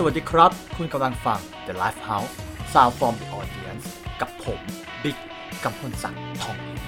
วัสดีครับคุณกำลังฟัง The Lifehouse Sound from the Audience กับผมบิ๊กกำพลศักดิ์ทองอิน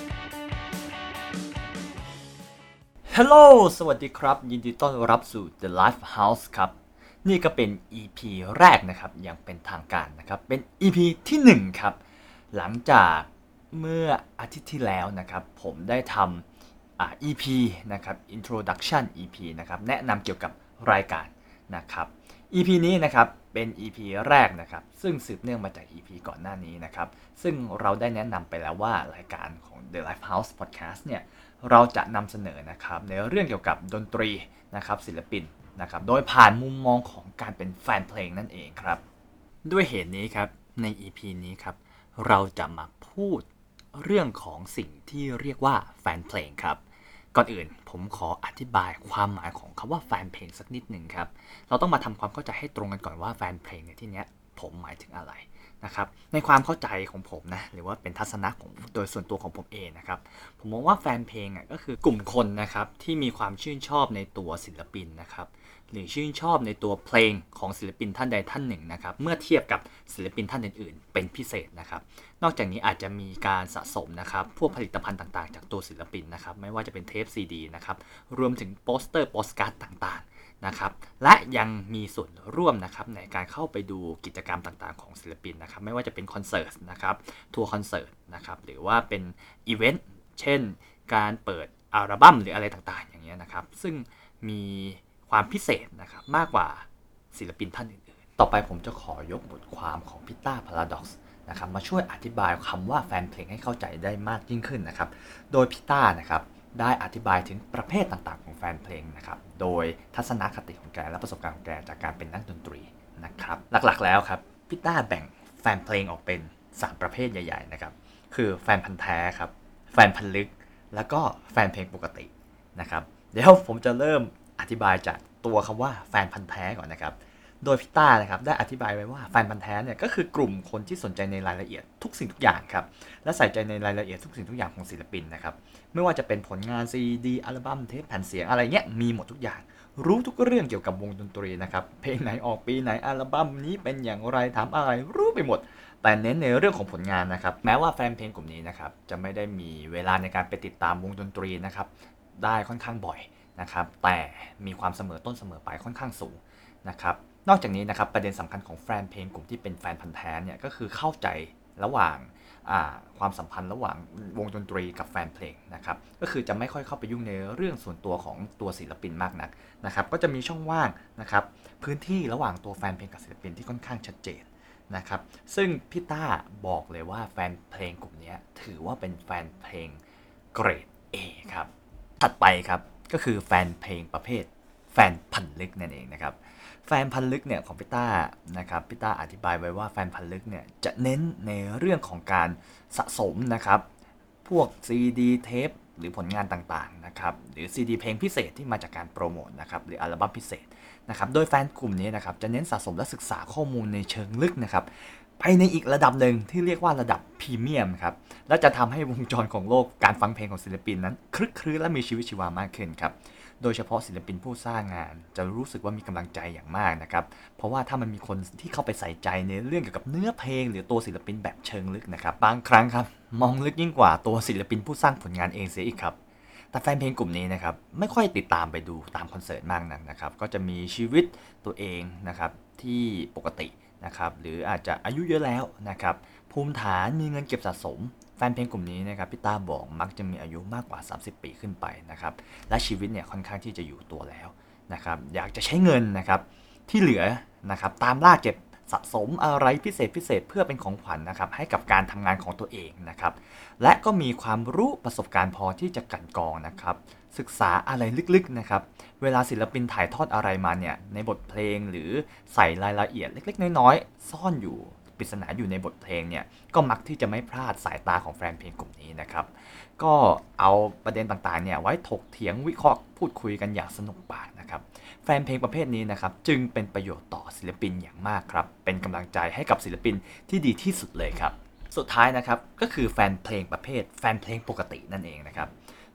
Hello สวัสดีครับยินดีต้อนรับสู่ The Lifehouse ครับนี่ก็เป็น EP แรกนะครับอย่างเป็นทางการนะครับเป็น EP ที่1ครับหลังจากเมื่ออาทิตย์ที่แล้วนะครับผมได้ทำEP นะครับ Introduction EP นะครับแนะนำเกี่ยวกับรายการนะครับ EP นี้นะครับเป็น EP แรกนะครับซึ่งสืบเนื่องมาจาก EP ก่อนหน้านี้นะครับซึ่งเราได้แนะนำไปแล้วว่ารายการของ The Lifehouse Podcast เนี่ยเราจะนำเสนอนะครับในเรื่องเกี่ยวกับดนตรีนะครับศิลปินนะครับโดยผ่านมุมมองของการเป็นแฟนเพลงนั่นเองครับด้วยเหตุนี้ครับใน EP นี้ครับเราจะมาพูดเรื่องของสิ่งที่เรียกว่าแฟนเพลงครับก่อนอื่นผมขออธิบายความหมายของคำว่าแฟนเพลงสักนิดหนึ่งครับเราต้องมาทำความเข้าใจให้ตรงกันก่อนว่าแฟนเพลงในที่นี้ผมหมายถึงอะไรนะครับในความเข้าใจของผมนะหรือว่าเป็นทัศนะของโดยส่วนตัวของผมเองนะครับผมมองว่าแฟนเพลงก็คือกลุ่มคนนะครับที่มีความชื่นชอบในตัวศิลปินนะครับหรือชื่นชอบในตัวเพลงของศิลปินท่านใดท่านหนึ่งนะครับเมื่อเทียบกับศิลปินท่านอื่นๆเป็นพิเศษนะครับนอกจากนี้อาจจะมีการสะสมนะครับพวกผลิตภัณฑ์ต่างๆจากตัวศิลปินนะครับไม่ว่าจะเป็นเทปซีดีนะครับรวมถึงโปสเตอร์โปสการ์ดต่างๆนะครับและยังมีส่วนร่วมนะครับในการเข้าไปดูกิจกรรมต่างๆของศิลปินนะครับไม่ว่าจะเป็นคอนเสิร์ตนะครับทัวร์คอนเสิร์ตนะครับหรือว่าเป็นอีเวนต์เช่นการเปิดอัลบั้มหรืออะไรต่างๆอย่างเงี้ยนะครับซึ่งมีความพิเศษนะครับมากกว่าศิลปินท่านอื่นๆต่อไปผมจะขอยกบทความของพิต้าพาราด็อกซ์นะครับมาช่วยอธิบายคำว่าแฟนเพลงให้เข้าใจได้มากยิ่งขึ้นนะครับโดยพิต้านะครับได้อธิบายถึงประเภทต่างๆของแฟนเพลงนะครับโดยทัศนคติของแกและประสบการณ์ของแกจากการเป็นนักดนตรีนะครับหลักๆแล้วครับพิต้าแบ่งแฟนเพลงออกเป็น3ประเภทใหญ่ๆนะครับคือแฟนพันธุ์แท้ครับแฟนพันธุ์ลึกแล้วก็แฟนเพลงปกตินะครับเดี๋ยวผมจะเริ่มอธิบายจากตัวคำว่าแฟนพันธุ์แท้ก่อนนะครับโดยพิต้านะครับได้อธิบายไว้ว่าแฟนพันธุ์แท้เนี่ยก็คือกลุ่มคนที่สนใจในรายละเอียดทุกสิ่งทุกอย่างครับและใส่ใจในรายละเอียดทุกสิ่งทุกอย่างของศิลปินนะครับไม่ว่าจะเป็นผลงานซีดีอัลบั้มเทปแผ่นเสียงอะไรเงี้ยมีหมดทุกอย่างรู้ทุกเรื่องเกี่ยวกับวงดนตรีนะครับเพลงไหนออกปีไหนอัลบั้มนี้เป็นอย่างไรทำอะไรรู้ไปหมดแต่เน้นในเรื่องของผลงานนะครับแม้ว่าแฟนเพลงกลุ่มนี้นะครับจะไม่ได้มีเวลาในการไปติดตามวงดนตรีนะครับได้ค่อนข้างบ่อยนะครับแต่มีความเสมอต้นเสมอปลายค่อนข้างสูงนะครับนอกจากนี้นะครับประเด็นสำคัญของแฟนเพลงกลุ่มที่เป็นแฟนพันธุ์แท้เนี่ยก็คือเข้าใจระหว่างความสัมพันธ์ระหว่างวงดนตรีกับแฟนเพลงนะครับก็คือจะไม่ค่อยเข้าไปยุ่งในเรื่องส่วนตัวของตัวศิลปินมากนักนะครับก็จะมีช่องว่างนะครับพื้นที่ระหว่างตัวแฟนเพลงกับศิลปินที่ค่อนข้างชัดเจนนะครับซึ่งพี่ต้าบอกเลยว่าแฟนเพลงกลุ่มนี้ถือว่าเป็นแฟนเพลงเกรด A ครับถัดไปครับก็คือแฟนเพลงประเภทแฟนพันธุ์ลึกนั่นเองนะครับแฟนพันธุ์ลึกเนี่ยของพี่ต้านะครับพี่ต้าอธิบายไว้ว่าแฟนพันธุ์ลึกเนี่ยจะเน้นในเรื่องของการสะสมนะครับพวก CD เทปหรือผลงานต่างๆนะครับหรือ CD เพลงพิเศษที่มาจากการโปรโมทนะครับหรืออัลบั้มพิเศษนะครับโดยแฟนกลุ่มนี้นะครับจะเน้นสะสมและศึกษาข้อมูลในเชิงลึกนะครับไปในอีกระดับหนึ่งที่เรียกว่าระดับพรีเมียมครับและจะทำให้วงจรของโลกการฟังเพลงของศิลปินนั้นคลึกครื้นและมีชีวิตชีวามากขึ้นครับโดยเฉพาะศิลปินผู้สร้างงานจะรู้สึกว่ามีกำลังใจอย่างมากนะครับเพราะว่าถ้ามันมีคนที่เข้าไปใส่ใจในเรื่องเกี่ยวกับเนื้อเพลงหรือตัวศิลปินแบบเชิงลึกนะครับบางครั้งครับมองลึกยิ่งกว่าตัวศิลปินผู้สร้างผลงานเองเสียอีกครับแต่แฟนเพลงกลุ่มนี้นะครับไม่ค่อยติดตามไปดูตามคอนเสิร์ตมากนักนะครับก็จะมีชีวิตตัวเองนะครับที่ปกตินะครับหรืออาจจะอายุเยอะแล้วนะครับภูมิฐานมีเงินเก็บสะสมแฟนเพลงกลุ่มนี้นะครับพี่ต้าบอกมักจะมีอายุมากกว่า30 ปีขึ้นไปนะครับและชีวิตเนี่ยค่อนข้างที่จะอยู่ตัวแล้วนะครับอยากจะใช้เงินนะครับที่เหลือนะครับตามล่าเก็บสะสมอะไรพิเศษเพื่อเป็นของขวัญนะครับให้กับการทำงานของตัวเองนะครับและก็มีความรู้ประสบการณ์พอที่จะกลั่นกรองนะครับศึกษาอะไรลึกๆนะครับเวลาศิลปินถ่ายทอดอะไรมาเนี่ยในบทเพลงหรือใส่รายละเอียดเล็กๆน้อยๆซ่อนอยู่ปริศนาอยู่ในบทเพลงเนี่ยก็มักที่จะไม่พลาดสายตาของแฟนเพลงกลุ่มนี้นะครับก็เอาประเด็นต่างๆเนี่ยไว้ถกเถียงวิเคราะห์พูดคุยกันอย่างสนุกปากนะครับแฟนเพลงประเภทนี้นะครับจึงเป็นประโยชน์ต่อศิลปินอย่างมากครับเป็นกำลังใจให้กับศิลปินที่ดีที่สุดเลยครับสุดท้ายนะครับก็คือแฟนเพลงประเภทแฟนเพลงปกตินั่นเองนะครับ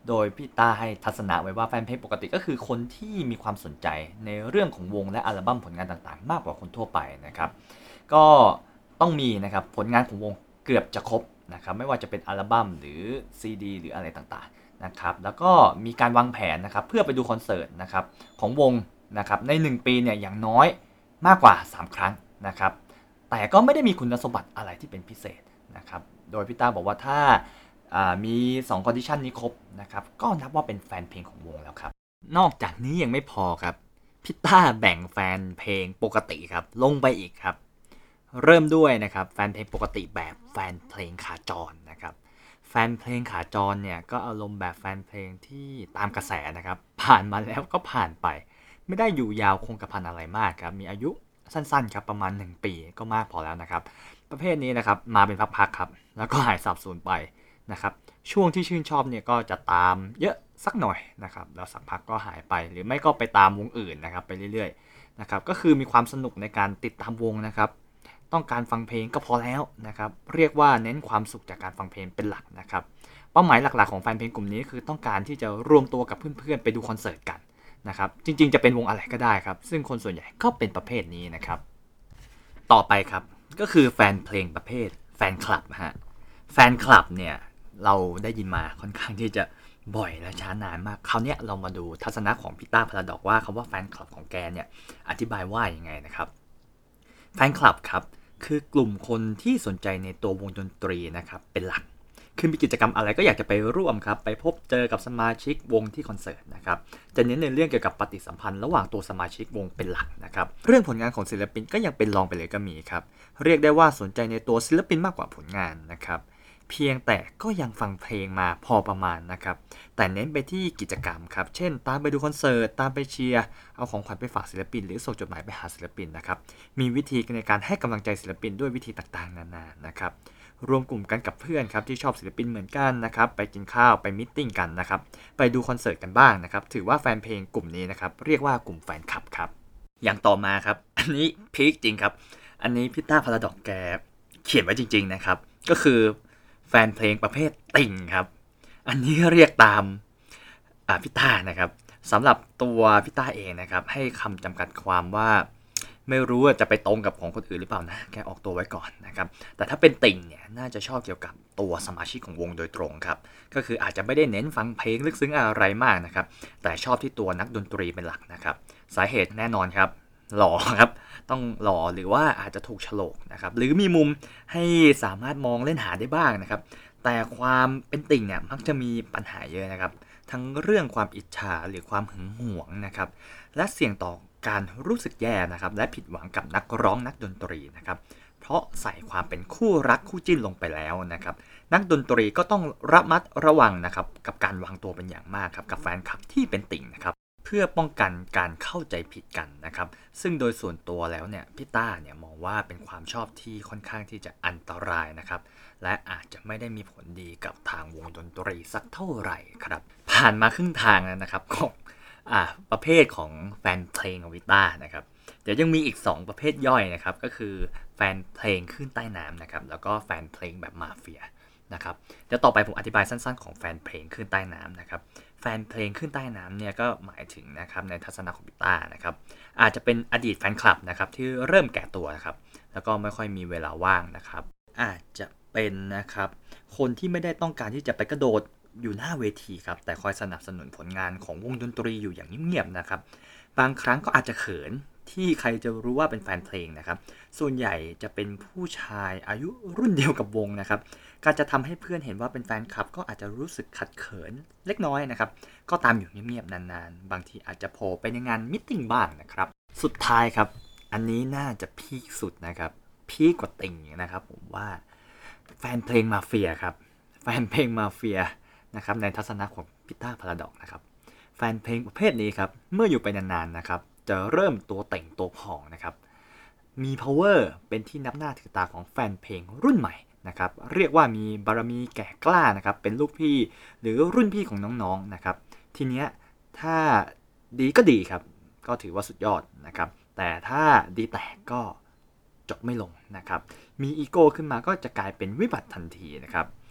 โดยพี่ต้าให้ทัศนะไว้ว่าแฟนเพลงปกติก็คือคนที่มีความสนใจในเรื่องของวงและอัลบั้มผลงานต่างๆมากกว่าคนทั่วไปนะครับก็ต้องมีนะครับผลงานของวงเกือบจะครบนะครับไม่ว่าจะเป็นอัลบั้มหรือซีดีหรืออะไรต่างๆนะครับแล้วก็มีการวางแผนนะครับเพื่อไปดูคอนเสิร์ตนะครับของวงนะครับใน1ปีเนี่ยอย่างน้อยมากกว่า3ครั้งนะครับแต่ก็ไม่ได้มีคุณสมบัติอะไรที่เป็นพิเศษนะครับโดยพี่ต้าบอกว่าถ้ามี2 condition นี้ครบนะครับก็นับว่าเป็นแฟนเพลงของวงแล้วครับนอกจากนี้ยังไม่พอครับพี่ต้าแบ่งแฟนเพลงปกติครับลงไปอีกครับเริ่มด้วยนะครับแฟนเพลงปกติแบบแฟนเพลงขาจรนะครับแฟนเพลงขาจรเนี่ยก็อารมณ์แบบแฟนเพลงที่ตามกระแสนะครับผ่านมาแล้วก็ผ่านไปไม่ได้อยู่ยาวคงกระพันอะไรมากครับมีอายุสั้นๆครับประมาณ1ปีก็มากพอแล้วนะครับประเภทนี้นะครับมาเป็นพักๆครับแล้วก็หายสาบสูญไปนะครับช่วงที่ชื่นชอบเนี่ยก็จะตามเยอะสักหน่อยนะครับแล้วสักพักก็หายไปหรือไม่ก็ไปตามวงอื่นนะครับไปเรื่อยๆนะครับก็คือมีความสนุกในการติดตามวงนะครับต้องการฟังเพลงก็พอแล้วนะครับเรียกว่าเน้นความสุขจากการฟังเพลงเป็นหลักนะครับเป้าหมายหลักๆของแฟนเพลงกลุ่มนี้คือต้องการที่จะรวมตัวกับเพื่อนๆไปดูคอนเสิร์ตกันนะครับจริงๆจะเป็นวงอะไรก็ได้ครับซึ่งคนส่วนใหญ่ก็เป็นประเภทนี้นะครับต่อไปครับก็คือแฟนเพลงประเภทแฟนคลับฮะแฟนคลับเนี่ยเราได้ยินมาค่อนข้างที่จะบ่อยและช้านานมากคราวนี้เรามาดูทัศนะของพี่ต้าพาราดอกว่าคำว่าแฟนคลับของแกเนี่ยอธิบายว่ายังไงนะครับแฟนคลับครับคือกลุ่มคนที่สนใจในตัววงดนตรีนะครับเป็นหลักคือมีกิจกรรมอะไรก็อยากจะไปร่วมครับไปพบเจอกับสมาชิกวงที่คอนเสิร์ตนะครับจะเน้นในเรื่องเกี่ยวกับปฏิสัมพันธ์ระหว่างตัวสมาชิกวงเป็นหลักนะครับเรื่องผลงานของศิลปินก็ยังเป็นรองไปเลยก็มีครับเรียกได้ว่าสนใจในตัวศิลปินมากกว่าผลงานนะครับเพียงแต่ก็ยังฟังเพลงมาพอประมาณนะครับแต่เน้นไปที่กิจกรรมครับเช่นตามไปดูคอนเสิร์ตตามไปเชียร์เอาของขวัญไปฝากศิลปินหรือส่งจดหมายไปหาศิลปินนะครับมีวิธีในการให้กำลังใจศิลปินด้วยวิธีต่างๆนานานะครับรวมกลุ่มกันกับเพื่อนครับที่ชอบศิลปินเหมือนกันนะครับไปกินข้าวไปมิทติ้งกันนะครับไปดูคอนเสิร์ตกันบ้างนะครับถือว่าแฟนเพลงกลุ่มนี้นะครับเรียกว่ากลุ่มแฟนคลับครับอย่างต่อมาครับอันนี้พีคจริงครับอันนี้พี่ต้าพาราดอกแกเขียนไว้จริงๆนะครับก็คือแฟนเพลงประเภทติ่งครับอันนี้เรียกตามพี่ต้านะครับสำหรับตัวพี่ต้าเองนะครับให้คำจำกัดความว่าไม่รู้ว่าจะไปตรงกับของคนอื่นหรือเปล่านะแกออกตัวไว้ก่อนนะครับแต่ถ้าเป็นติ่งเนี่ยน่าจะชอบเกี่ยวกับตัวสมาชิกของวงโดยตรงครับก็คืออาจจะไม่ได้เน้นฟังเพลงลึกซึ้งอะไรมากนะครับแต่ชอบที่ตัวนักดนตรีเป็นหลักนะครับสาเหตุแน่นอนครับหล่อครับต้องหล่อหรือว่าอาจจะถูกโฉลกนะครับหรือมีมุมให้สามารถมองเล่นหาได้บ้างนะครับแต่ความเป็นติ่งเนี่ยมักจะมีปัญหาเยอะนะครับทั้งเรื่องความอิจฉาหรือความหึงหวงนะครับและเสี่ยงต่อการรู้สึกแย่นะครับและผิดหวังกับนักร้องนักดนตรีนะครับเพราะใส่ความเป็นคู่รักคู่จิ้นลงไปแล้วนะครับนักดนตรีก็ต้องระมัดระวังนะครับกับการวางตัวเป็นอย่างมากครับกับแฟนคลับที่เป็นติ่งนะครับเพื่อป้องกันการเข้าใจผิดกันนะครับซึ่งโดยส่วนตัวแล้วเนี่ยพี่ต้าเนี่ยมองว่าเป็นความชอบที่ค่อนข้างที่จะอันตรายนะครับและอาจจะไม่ได้มีผลดีกับทางวงดนตรีสักเท่าไหร่ครับผ่านมาครึ่งทางแล้วนะครับของประเภทของแฟนเพลงของพี่ต้านะครับเดี๋ยวยังมีอีก2ประเภทย่อยนะครับก็คือแฟนเพลงขึ้นใต้น้ำนะครับแล้วก็แฟนเพลงแบบมาเฟียนะครับเดี๋ยวต่อไปผมอธิบายสั้นๆของแฟนเพลงขึ้นใต้น้ำนะครับแฟนเพลงขึ้นใต้น้ำเนี่ยก็หมายถึงนะครับในทัศนะของพี่ต้านะครับอาจจะเป็นอดีตแฟนคลับนะครับที่เริ่มแก่ตัวนะครับแล้วก็ไม่ค่อยมีเวลาว่างนะครับอาจจะเป็นนะครับคนที่ไม่ได้ต้องการที่จะไปกระโดดอยู่หน้าเวทีครับแต่คอยสนับสนุนผลงานของวงดนตรีอยู่อย่างเงียบๆนะครับบางครั้งก็อาจจะเขินที่ใครจะรู้ว่าเป็นแฟนเพลงนะครับส่วนใหญ่จะเป็นผู้ชายอายุรุ่นเดียวกับวงนะครับการจะทำให้เพื่อนเห็นว่าเป็นแฟนคลับก็อาจจะรู้สึกขัดเขินเล็กน้อยนะครับก็ตามอยู่เงียบๆนานๆบางทีอาจจะโผล่ไปในงานมิทติ้งบ้างนะครับสุดท้ายครับอันนี้น่าจะพีคสุดนะครับพีคกว่าติ่งนะครับผมว่าแฟนเพลงมาเฟียครับแฟนเพลงมาเฟียนะครับในทัศนะของพี่ต้าพาราดอกนะครับแฟนเพลงประเภทนี้ครับเมื่ออยู่ไปนานๆนะครับจะเริ่มตัวเต่งตัวผองนะครับมี power เป็นที่นับหน้าถือตาของแฟนเพลงรุ่นใหม่นะครับเรียกว่ามีบารมีแก่กล้านะครับเป็นลูกพี่หรือรุ่นพี่ของน้องๆนะครับทีเนี้ยถ้าดีก็ดีครับก็ถือว่าสุดยอดนะครับแต่ถ้าดีแตกก็จบไม่ลงนะครับมีอีโก้ขึ้นมาก็จะกลายเป็นวิบัติทันทีนะครับ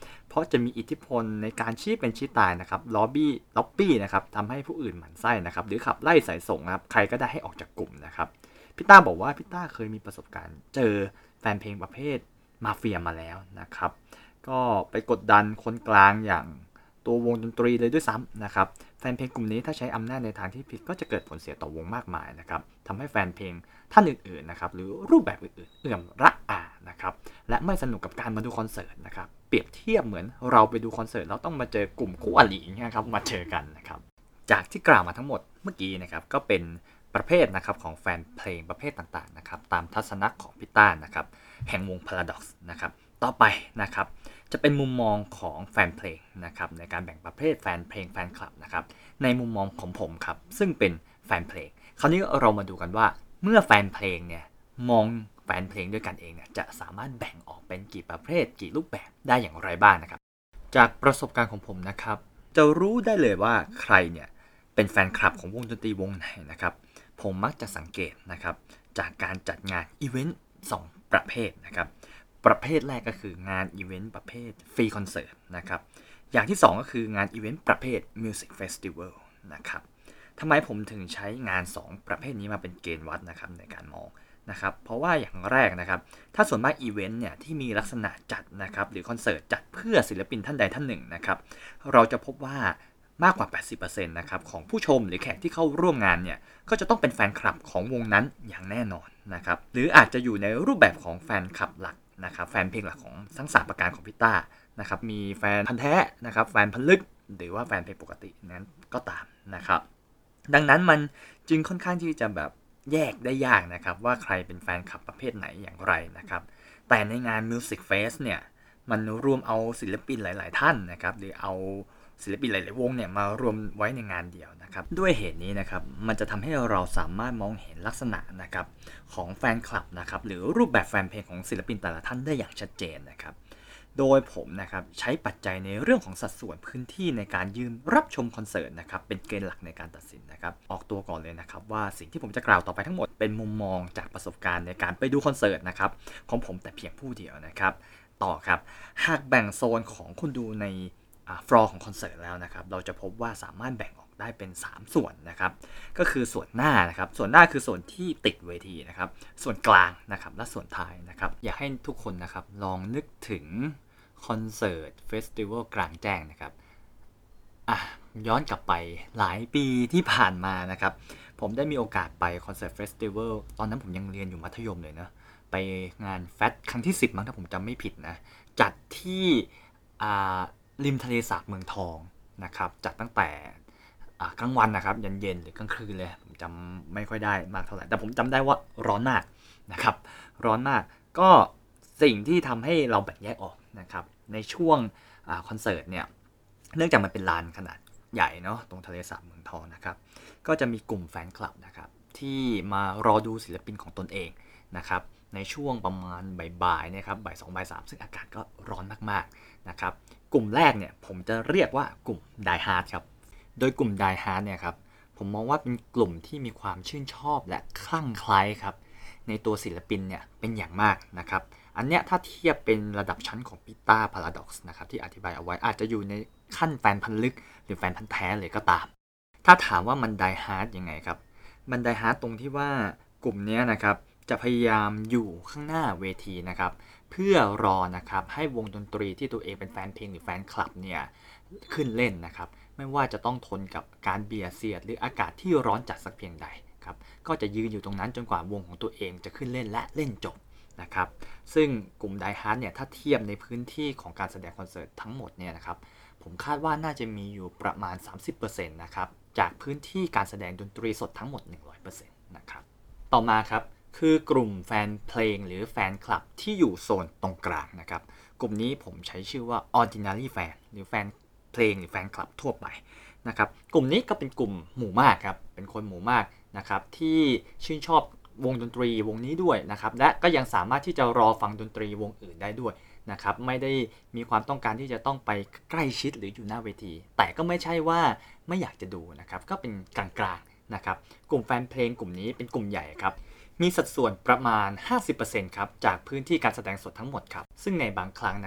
เพราะจะมีอิทธิพลในการชี้เป็นชี้ตายนะครับล็อบบี้นะครับทำให้ผู้อื่นหมั่นไส้นะครับหรือขับไล่สายส่งนะครับใครก็ได้ให้ออกจากกลุ่มนะครับพี่ต้าบอกว่าพี่ต้าเคยมีประสบการณ์เจอแฟนเพลงประเภทมาเฟียมาแล้วนะครับก็ไปกดดันคนกลางอย่างตัววงดนตรีเลยด้วยซ้ำนะครับแฟนเพลงกลุ่มนี้ถ้าใช้อำนาจในทางที่ผิดก็จะเกิดผลเสียต่อวงมากมายนะครับทำให้แฟนเพลงท่านอื่นๆนะครับหรือรูปแบบอื่นๆเอื่อมระอานะครับและไม่สนุกกับการมาดูคอนเสิร์ตนะครับเปรียบเทียบเหมือนเราไปดูคอนเสิร์ตเราต้องมาเจอกลุ่มคู่อรินะครับมาเจอกันนะครับจากที่กล่าวมาทั้งหมดเมื่อกี้นะครับก็เป็นประเภทนะครับของแฟนเพลงประเภทต่างๆนะครับตามทัศนะของพี่ต้านะครับแห่งวง Paradox นะครับต่อไปนะครับจะเป็นมุมมองของแฟนเพลงนะครับในการแบ่งประเภทแฟนเพลงแฟนคลับนะครับในมุมมองของผมครับซึ่งเป็นแฟนเพลงคราวนี้เรามาดูกันว่าเมื่อแฟนเพลงเนี่ยมองแฟนเพลงด้วยกันเองเนี่ยจะสามารถแบ่งออกเป็นกี่ประเภทกี่รูปแบบได้อย่างไรบ้างนะครับจากประสบการณ์ของผมนะครับจะรู้ได้เลยว่าใครเนี่ยเป็นแฟนคลับของวงดนตรีวงไหนนะครับผมมักจะสังเกตนะครับจากการจัดงานอีเวนต์2ประเภทนะครับประเภทแรกก็คืองานอีเวนต์ประเภทฟรีคอนเสิร์ตนะครับอย่างที่2ก็คืองานอีเวนต์ประเภทมิวสิกเฟสติวัลนะครับทำไมผมถึงใช้งาน2ประเภทนี้มาเป็นเกณฑ์วัดนะครับในการมองนะครับเพราะว่าอย่างแรกนะครับถ้าส่วนมากอีเวนต์เนี่ยที่มีลักษณะจัดนะครับหรือคอนเสิร์ตจัดเพื่อศิลปินท่านใดท่านหนึ่งนะครับเราจะพบว่ามากกว่า 80% นะครับของผู้ชมหรือแขกที่เข้าร่วมงานเนี่ยก็จะต้องเป็นแฟนคลับของวงนั้นอย่างแน่นอนนะครับหรืออาจจะอยู่ในรูปแบบของแฟนคลับหลักนะครับแฟนเพลงหลักของทั้ง3ประการของพี่ต้านะครับมีแฟนพันธุ์แท้นะครับแฟนพันธุ์ลึกหรือว่าแฟนเพลงปกตินั้นก็ตามนะครับดังนั้นมันจึงค่อนข้างที่จะแบบแยกได้ยากนะครับว่าใครเป็นแฟนคลับประเภทไหนอย่างไรนะครับแต่ในงาน Music Fest เนี่ยมันรวมเอาศิลปินหลายๆท่านนะครับหรือเอาศิลปินหลายๆวงเนี่ยมารวมไว้ในงานเดียวนะครับด้วยเหตุนี้นะครับมันจะทำให้เราสามารถมองเห็นลักษณะนะครับของแฟนคลับนะครับหรือรูปแบบแฟนเพลงของศิลปินแต่ละท่านได้อย่างชัดเจนนะครับโดยผมนะครับใช้ปัจจัยในเรื่องของสัดส่วนพื้นที่ในการยืนรับชมคอนเสิร์ตนะครับเป็นเกณฑ์หลักในการตัดสินนะครับออกตัวก่อนเลยนะครับว่าสิ่งที่ผมจะกล่าวต่อไปทั้งหมดเป็นมุมมองจากประสบการณ์ในการไปดูคอนเสิร์ตนะครับของผมแต่เพียงผู้เดียวนะครับต่อครับหากแบ่งโซนของคนดูในฟลอร์ของคอนเสิร์ตแล้วนะครับเราจะพบว่าสามารถแบ่งออกได้เป็น3ส่วนนะครับก็คือส่วนหน้านะครับส่วนหน้าคือส่วนที่ติดเวทีนะครับส่วนกลางนะครับและส่วนท้ายนะครับอยากให้ทุกคนนะครับลองนึกถึงคอนเสิร์ตเฟสติวัลกลางแจ้งนะครับย้อนกลับไปหลายปีที่ผ่านมานะครับผมได้มีโอกาสไปคอนเสิร์ตเฟสติวัลตอนนั้นผมยังเรียนอยู่มัธยมเลยนะไปงานแฟสครั้งที่10มั้งถ้าผมจำไม่ผิดนะจัดที่ริมทะเลสาบเมืองทองนะครับจัดตั้งแต่กลางวันนะครับเย็นๆหรือกลางคืนเลยผมจำไม่ค่อยได้มากเท่าไหร่แต่ผมจำได้ว่าร้อนมากนะครับร้อนมากก็สิ่งที่ทำให้เราแบ่งแยกออกนะครับในช่วงคอนเสิร์ตเนี่ยเนื่องจากมันเป็นลานขนาดใหญ่เนาะตรงทะเลสาบเมืองทองนะครับก็จะมีกลุ่มแฟนคลับนะครับที่มารอดูศิลปินของตนเองนะครับในช่วงประมาณบ่ายๆนะครับบ่าย2บ่าย3ซึ่งอากาศก็ร้อนมากๆนะครับกลุ่มแรกเนี่ยผมจะเรียกว่ากลุ่ม Die Hard ครับโดยกลุ่ม Die Hard เนี่ยครับผมมองว่าเป็นกลุ่มที่มีความชื่นชอบและคลั่งไคล้ครับในตัวศิลปินเนี่ยเป็นอย่างมากนะครับอันเนี้ยถ้าเทียบเป็นระดับชั้นของพีต้า Paradox นะครับที่อธิบายเอาไว้อาจจะอยู่ในขั้นแฟนพันธุ์ลึกหรือแฟนพันธุ์แท้เลยก็ตามถ้าถามว่ามัน Die Hard ยังไงครับมัน Die Hard ตรงที่ว่ากลุ่มนี้นะครับจะพยายามอยู่ข้างหน้าเวทีนะครับเพื่อรอนะครับให้วงดนตรีที่ตัวเองเป็นแฟนเพลงหรือแฟนคลับเนี่ยขึ้นเล่นนะครับไม่ว่าจะต้องทนกับการเบียดเสียดหรืออากาศที่ร้อนจัดสักเพียงใดครับก็จะยืนอยู่ตรงนั้นจนกว่าวงของตัวเองจะขึ้นเล่นและเล่นจบนะครับซึ่งกลุ่ม Die Hard เนี่ยถ้าเทียบในพื้นที่ของการแสดงคอนเสิร์ตทั้งหมดเนี่ยนะครับผมคาดว่าน่าจะมีอยู่ประมาณ 30% นะครับจากพื้นที่การแสดงดนตรีสดทั้งหมด 100% นะครับต่อมาครับคือกลุ่มแฟนเพลงหรือแฟนคลับที่อยู่โซนตรงกลางนะครับกลุ่มนี้ผมใช้ชื่อว่า ordinary fan หรือแฟนเพลงหรือแฟนคลับทั่วไปนะครับกลุ่มนี้ก็เป็นกลุ่มหมู่มากครับเป็นคนหมู่มากนะครับที่ชื่นชอบวงดนตรีวงนี้ด้วยนะครับและก็ยังสามารถที่จะรอฟังดนตรีวงอื่นได้ด้วยนะครับไม่ได้มีความต้องการที่จะต้องไปใกล้ชิดหรืออยู่หน้าเวทีแต่ก็ไม่ใช่ว่าไม่อยากจะดูนะครับก็เป็นกลางๆนะครับกลุ่มแฟนเพลงกลุ่มนี้เป็นกลุ่มใหญ่ครับมีสัดส่วนประมาณ 50% ครับจากพื้นที่การแสดงสดทั้งหมดครับซึ่งในบางครั้งนะครับ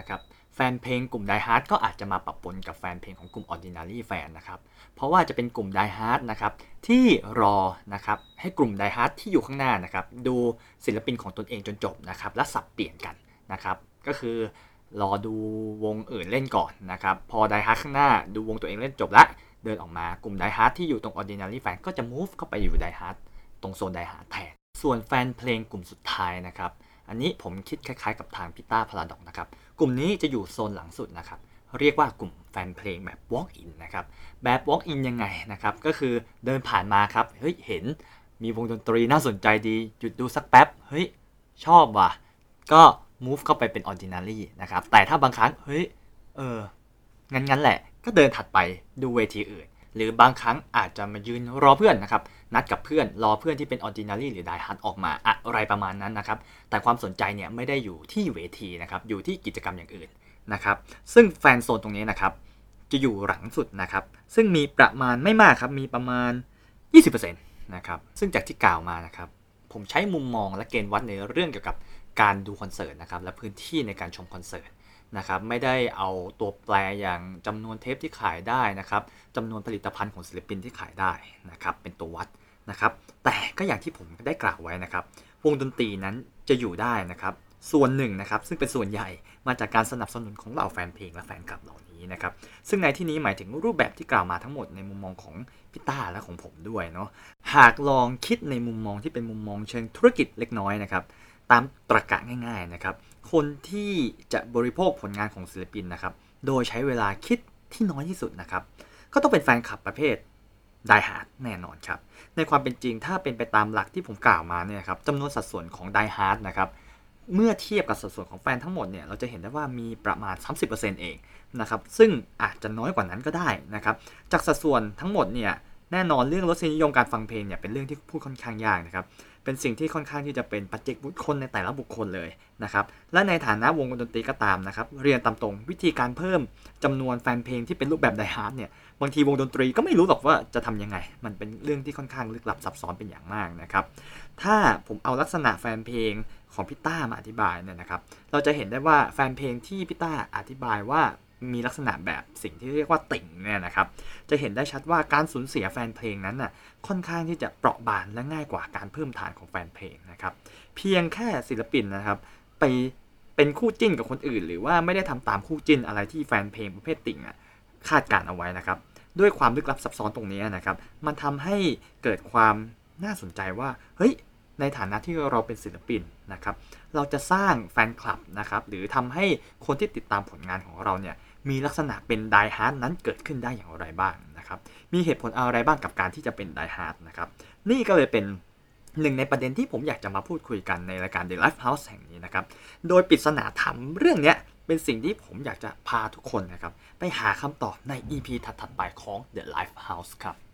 แฟนเพลงกลุ่ม Die Hard ก็อาจจะมาปะปนกับแฟนเพลงของกลุ่ม Ordinary Fan นะครับเพราะว่าจะเป็นกลุ่ม Die Hard นะครับที่รอนะครับให้กลุ่ม Die Hard ที่อยู่ข้างหน้านะครับดูศิลปินของตนเองจนจบนะครับและสับเปลี่ยนกันนะครับก็คือรอดูวงอื่นเล่นก่อนนะครับพอ Die Hard ข้างหน้าดูวงตัวเองเล่นจบแล้วเดินออกมากลุ่ม Die Hard ที่อยู่ตรง Ordinary Fan ก็จะ move เข้าไปอยู่ Die Hard ตรงโซน Die Hard แทนส่วนแฟนเพลงกลุ่มสุดท้ายนะครับอันนี้ผมคิดคล้ายๆกับทางพิต้าพาราดอกนะครับกลุ่มนี้จะอยู่โซนหลังสุดนะครับเรียกว่ากลุ่มแฟนเพลงแบบ walk in นะครับแบบ walk in ยังไงนะครับก็คือเดินผ่านมาครับเฮ้ยเห็นมีวงดนตรีน่าสนใจดีหยุดดูสักแป๊บเฮ้ยชอบว่ะก็ move เข้าไปเป็น ordinary นะครับแต่ถ้าบางครั้งเฮ้ยงั้นแหละก็เดินถัดไปดูเวทีอื่นหรือบางครั้งอาจจะมายืนรอเพื่อนนะครับนัดกับเพื่อนรอเพื่อนที่เป็น ordinary หรือ die hard ออกมาอะไรประมาณนั้นนะครับแต่ความสนใจเนี่ยไม่ได้อยู่ที่เวทีนะครับอยู่ที่กิจกรรมอย่างอื่นนะครับซึ่งแฟนโซนตรงนี้นะครับจะอยู่หลังสุดนะครับซึ่งมีประมาณไม่มากครับมีประมาณ 20% นะครับซึ่งจากที่กล่าวมานะครับผมใช้มุมมองและเกณฑ์วัดในเรื่องเกี่ยวกับการดูคอนเสิร์ตนะครับและพื้นที่ในการชมคอนเสิร์ตนะครับไม่ได้เอาตัวแปรอย่างจำนวนเทปที่ขายได้นะครับจำนวนผลิตภัณฑ์ของศิลปินที่ขายได้นะครับเป็นตัววัดนะครับแต่ก็อย่างที่ผมได้กล่าวไว้นะครับวงดนตรีนั้นจะอยู่ได้นะครับส่วนหนึ่งนะครับซึ่งเป็นส่วนใหญ่มาจากการสนับสนุนของเหล่าแฟนเพลงและแฟนคลับเหล่านี้นะครับซึ่งในที่นี้หมายถึงรูปแบบที่กล่าวมาทั้งหมดในมุมมองของพี่ต้าและของผมด้วยเนาะหากลองคิดในมุมมองที่เป็นมุมมองเชิงธุรกิจเล็กน้อยนะครับตามตรรกะง่ายๆนะครับคนที่จะบริโภคผลงานของศิลปินนะครับโดยใช้เวลาคิดที่น้อยที่สุดนะครับก็ต้องเป็นแฟนคลับประเภท Die Hard แน่นอนครับในความเป็นจริงถ้าเป็นไปตามหลักที่ผมกล่าวมาเนี่ยครับจำนวนสัดส่วนของ Die Hard นะครับเมื่อเทียบกับสัดส่วนของแฟนทั้งหมดเนี่ยเราจะเห็นได้ว่ามีประมาณ 30% เองนะครับซึ่งอาจจะน้อยกว่านั้นก็ได้นะครับจากสัดส่วนทั้งหมดเนี่ยแน่นอนเรื่องรสนิยมการฟังเพลงเนี่ยเป็นเรื่องที่พูดค่อนข้างยากนะครับเป็นสิ่งที่ค่อนข้างที่จะเป็นปัจเจกบุคคลในแต่ละบุคคลเลยนะครับและในฐานะวงดนตรีก็ตามนะครับเรียนตามตรงวิธีการเพิ่มจำนวนแฟนเพลงที่เป็นรูปแบบ Die Hard เนี่ยบางทีวงดนตรีก็ไม่รู้หรอกว่าจะทำยังไงมันเป็นเรื่องที่ค่อนข้างลึกลับซับซ้อนเป็นอย่างมากนะครับถ้าผมเอาลักษณะแฟนเพลงของพี่ต้ามาอธิบายเนี่ยนะครับเราจะเห็นได้ว่าแฟนเพลงที่พี่ต้าอธิบายว่ามีลักษณะแบบสิ่งที่เรียกว่าติ่งเนี่ยนะครับจะเห็นได้ชัดว่าการสูญเสียแฟนเพลงนั้นน่ะค่อนข้างที่จะเปราะบางและง่ายกว่าการเพิ่มฐานของแฟนเพลงนะครับเพียงแค่ศิลปินนะครับไปเป็นคู่จิ้นกับคนอื่นหรือว่าไม่ได้ทำตามคู่จิ้นอะไรที่แฟนเพลงประเภทติ่งคาดการเอาไว้นะครับด้วยความลึกลับซับซ้อนตรงนี้นะครับมันทำให้เกิดความน่าสนใจว่าเฮ้ยในฐานะที่เราเป็นศิลปินนะครับเราจะสร้างแฟนคลับนะครับหรือทำให้คนที่ติดตามผลงานของเราเนี่ยมีลักษณะเป็น Die Hard นั้นเกิดขึ้นได้อย่างไรบ้างนะครับมีเหตุผลอะไรบ้างกับการที่จะเป็น Die Hard นะครับนี่ก็เลยเป็นหนึ่งในประเด็นที่ผมอยากจะมาพูดคุยกันในรายการ The Life House แห่งนี้นะครับโดยปริศนาธรรมเรื่องนี้เป็นสิ่งที่ผมอยากจะพาทุกคนนะครับไปหาคำตอบใน EP ถัดๆไปของ The Life House ครับ